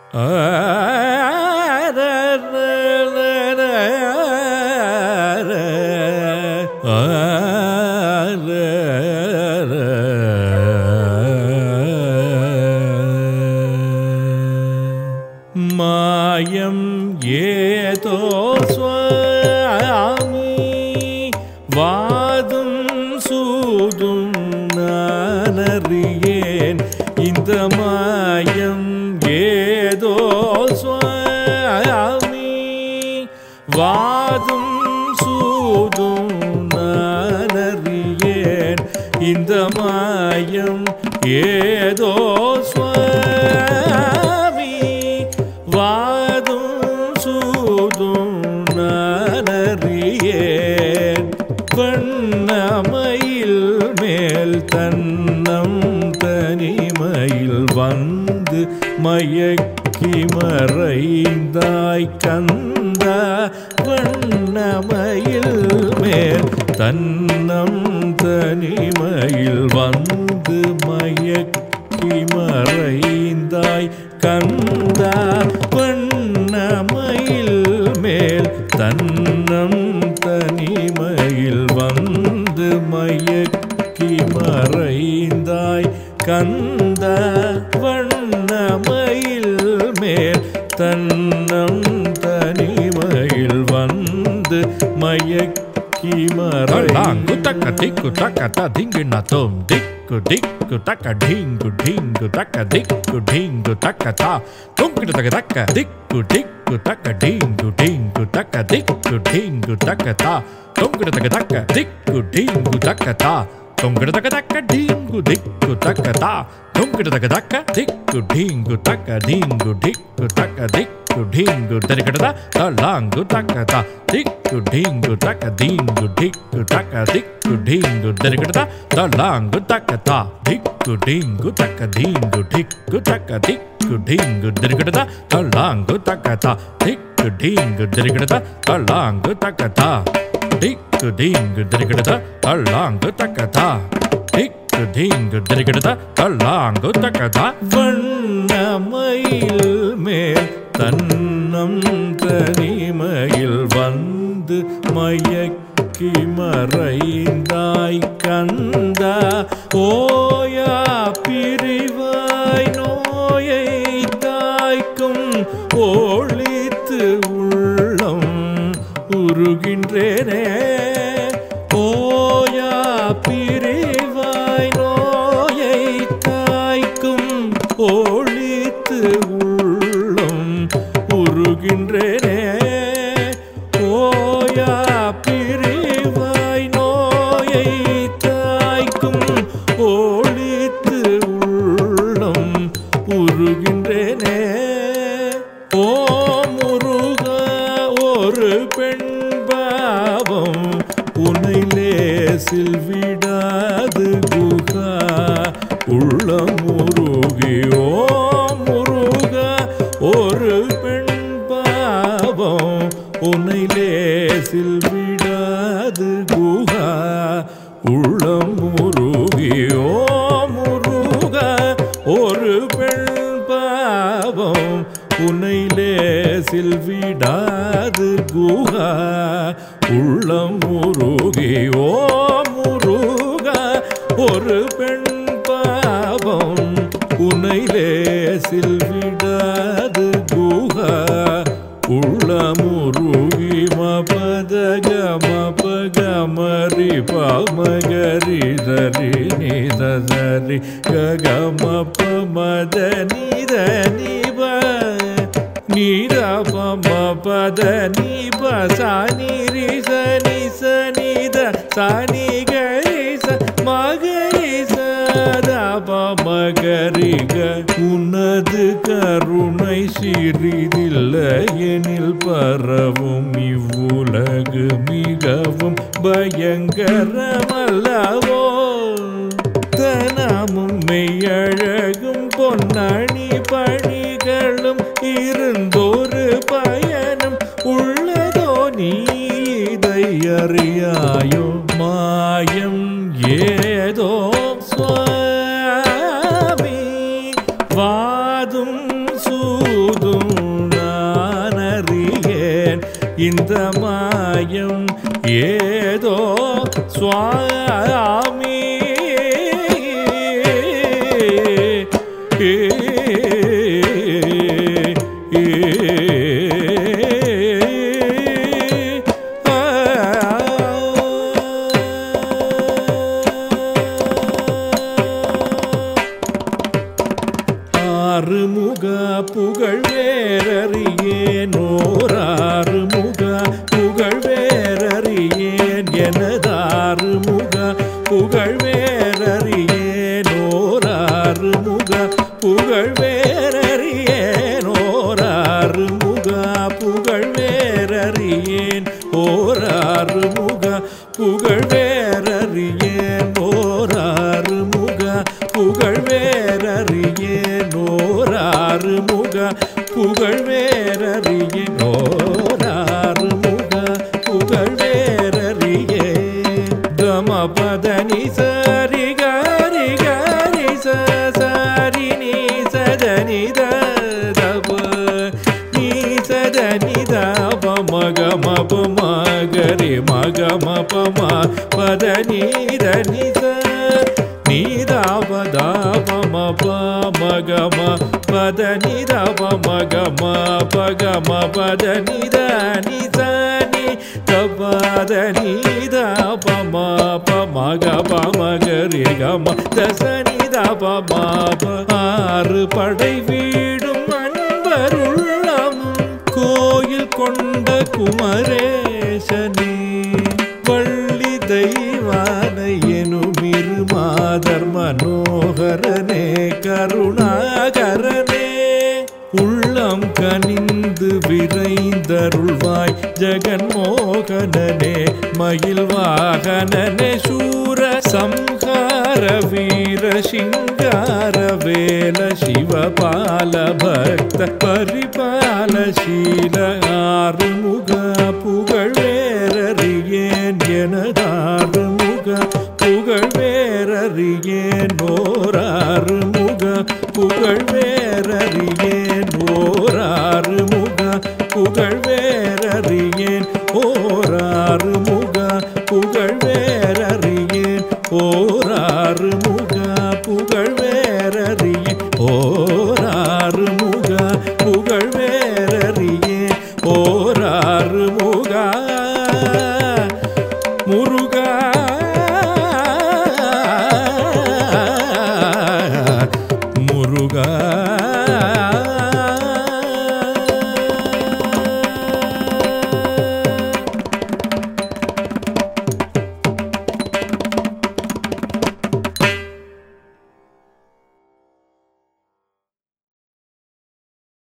மாயம் ஏதோ சுவாமி வாதும் சூதும் நானறியேன். இந்த மாயம் ஏதோ சுவாமி வாதும் சூதும் நானறியேன். இந்த மாயம் ஏதோ சுவாமி வாதும் சூதும் நானறியேன். வண்ணமயில் மேல் தன்னம் தனிமையில் வந்து மயக்கி மறைந்தாய் கந்தா. வண்ணமயில் மேல் தன்னம் தனிமையில் வந்து மயக்கி மறைந்தாய் கந்தா. வண்ணமயில் மேல் தன்னம் தனிமையில் வந்து மயக்கி மறைந்தாய் கந்தா. வண்ணமயில் மேல் தன்னம் தனிமையில் வந்து மயக்கி மறைந்தாய். திக்கு தக்க திங்குனா தோம் திக்கு திக்கு தக்க டிங்கு டிங்கு தக்க திக்கு டிங்கு தக்க தா துங்கிட்டு தக்க தக்க திக்கு திக்கு தக்க டிங்கு டிங்கு தக்க திக்கு டிங்கு தக்க தா துங்கிட்டு தக்க தக்க திக்கு டிங்கு தக்க தா துங்கிட்டு தக்க தக்க டிங்கு திக்கு தக்க தா துங்கிட்டு தக்க தக்க திக்கு டிங்கு தக்க டிங்கு டிக்கு தக்க திக்கு டிங்கு தரிக்கடதா தலாங்கு தக்க தா திக்கு டிங்கு தக்க டிங்கு டிக்கு தக்க திக்கு டிங்கு தரிக்கடதா தலாங்கு தக்க தா திக்கு டிங்கு தக்க டிங்கு டிக்கு தக்க திக்கு டிங்கு தரிக்கடதா தலாங்கு தக்க தா திக்கு டிங்கு தரிக்கடதா தலாங்கு தக்க தா திக்கு டிங்கு தரிக்கடதா தலாங்கு தக்க தா திக்கு டிங்கு தரிக்கடதா தலாங்கு தக்க தா. வண்ணமயில் மேல் தன்னம் தனிமையில் வந்து மயக்கி மறைந்தாய் கந்தா. ஓயா பிரிவாய் நோயை தாய்க்கும் ஒளித்து உள்ளம் உருகின்றேனே. ஓயா பிரிவாய் நோயை தாய்க்கும் ஒளித்து உள்ளம் உருகின்றேனே. ஓயா பிரிவாய் நோயை தாய்க்கும் ஒளித்து உள்ளம் உருகின்றேனே. ஓ முருகா ஒரு பெண் பாவம் உன்னை லேசில் விடாது குகா உள்ளம் உருகி. ஓ முருகா ஒரு பெண் பாவம் உன்னை லேசில் விடாது குகா உள்ளம் உருகி. ஓ முருகா ஒரு பெண் பாவம் உன்னை லேசில் விடாது குகா உள்ளம் உருகி. ஓ முருகா ஒரு பெண் பாவம் உன்னை லேசில் விடாது குகா உள்ளம் உருகி. மபதக மபக மரி பமகரி தரி நித தரி கக மப மத நித நிப நித பம பத நிப சானி ரி சனி சனித சானி கரி ச மகரி சத பமகரிக. உனது கருணை சிறிதில்லை எனில் பரவும் இவ்வுலகு மிகவும் பயங்கரமல்லவோ. தனமும் மெய்யழகும் பொன்னணி பணிகளும் இருந்தொரு பயனும் உள்ளதோ நீ இதை அறியாயோ. மாயம் ஏதோ சுவாமி வா யாதும் சூதும் நான் அறியேன் இந்த மாயம் ஏதோ சுவாமி ஆறுமுக புகழ் வேறறியேன் ஓராறுமுக புகழ் வேறறியேன் எனதாறுமுக புகழ் வேறறியேன் ஓராறுமுக புகழ் வேறறியேன் ஓராறுமுக புகழ் வேறறியேன் ஓராறுமுக புகழ் வேறறியேன் ஓராறுமுக புகழ் வேறறியேன் ஓராறுமுக புகழ் வேறறியேன் ஓராறுமுக புகழ் வேறறியேன் கமபதனி சரி கரி கரி சரி நீ சதனி தப நீ சதனி தப மக மப மகரி மக மப ம பதனி தனி நீதாபதாபம மகம பதனிதப மகம பகம பதனிதனி சனி தபதனிதபம மகப மகரி கம தசனிதப ஆறு படை வீடும் அன்பருள்ளம் கோயில் கொண்ட குமரேசனே வள்ளி தெய்வானை எனுமிரு மாதர் மனோகரனே கருணாகரனே உள்ளம் கனிந்து விரைந்தருள்வாய் ஜெகன்மோகனனே மயில் வாகனனே சூர சம்ஹார வீர சிங்கார வேல சிவபால பக்த பரிபால சீல ஆறுமுக புகழ் வேறறியேன் எனதாறுமுக புகழ் வேறறியேன் ஓராறுமுக புகழ் வேறறியேன் ஓராறுமுக புகழ்